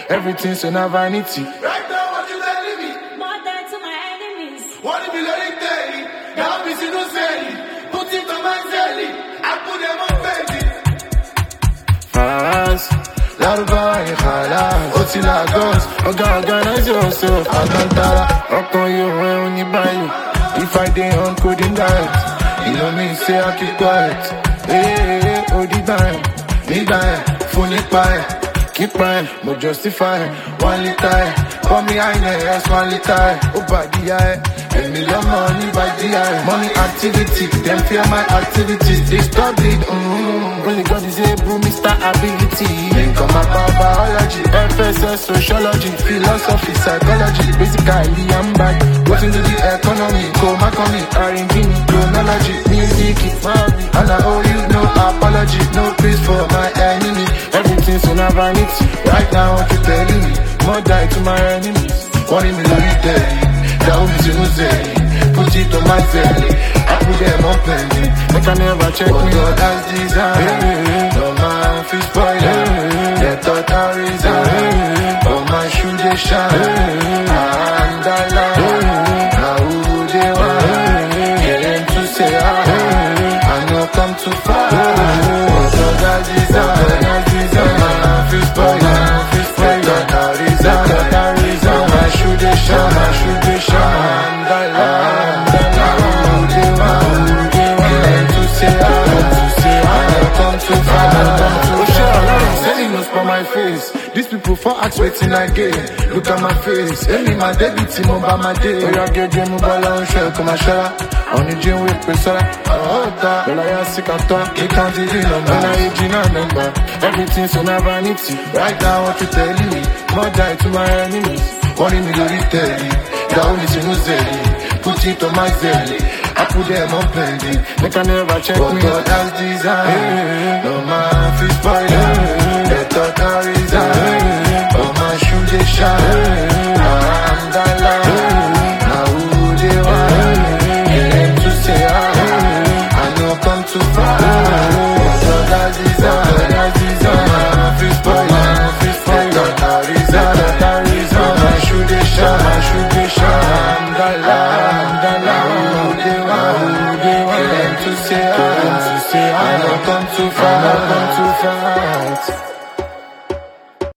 Everything's in a vanity. Right now, what you telling me? More than to my enemies. What if you let it tell you? Now I'm no selling. Put it on my zelly. I put them on Fendi. Fast, Larva and Hala, Oti Lagos, organize yourself, Alcantara, Okon you when you buy you. If I dey on coding diet, you know me say I keep quiet. Hey, Odi dying, me dying, phone it by. Keep crying, but justify 1 liter. For me, I know 1 liter. Oh, body, I $1 million money by the eye. Money activity, them fear my activities. They stop it. Only God is able, Mr. Ability. Then come about biology, FSS, sociology, philosophy, psychology. Basically, I'm back. What's into the economy? Coma coming, R&B, chronology, music, and I owe you no apology, no peace for my enemy. Everything's in a vanity. Right now, what you telling me? More die to my enemies. $1 million daily. That will be put it on my belly. I put them on pending. They can never check me. God has designed. No man feel spoiler. They thought I resign. Oh my shoe they shine. And I lie. Now who they want? Get them to say I know come too far. God has designed. Feel spoiler. They thought I resign. My shoe they shine. My shoe they shine. These people for ask waiting again. Look at my face. Any my debit team over my day. We are getting mobile on shell. Come and share. On the gym with Pesara. When I am sick and talk, you can't even number. When I age in a number. Everything's on a vanity. Right now, what you telling me? More die to my enemies. $1 million daily. That only to no zelly. Put it on my zelly. I put them on pending. They can never check me. God has designed. No man feel spoiler.